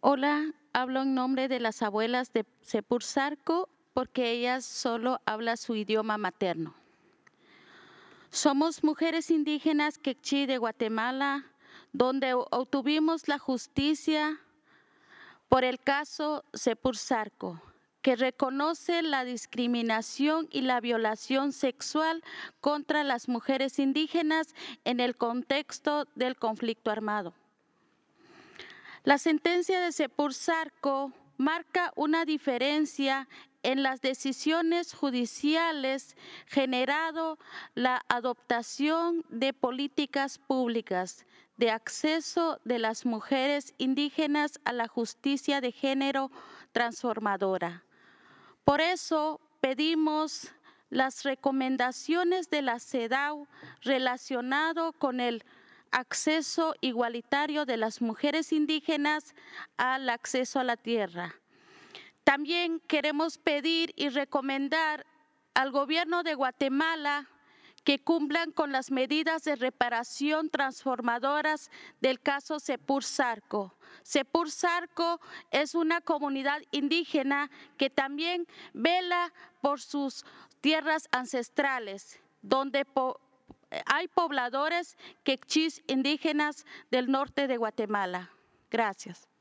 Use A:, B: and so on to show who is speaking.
A: Hola, hablo en nombre de las abuelas de Sepursarco porque ellas solo hablan su idioma materno. Somos mujeres indígenas quechí de Guatemala, donde obtuvimos la justicia por el caso Sepursarco, que reconoce la discriminación y la violación sexual contra las mujeres indígenas en el contexto del conflicto armado. La sentencia de Sepursarco marca una diferencia en las decisiones judiciales generado la adoptación de políticas públicas de acceso de las mujeres indígenas a la justicia de género transformadora. Por eso pedimos las recomendaciones de la CEDAW relacionado con el acceso igualitario de las mujeres indígenas al acceso a la tierra. También queremos pedir y recomendar al gobierno de Guatemala que cumplan con las medidas de reparación transformadoras del caso Sepursarco. Sepursarco es una comunidad indígena que también vela por sus tierras ancestrales, donde hay pobladores quechís indígenas del norte de Guatemala. Gracias.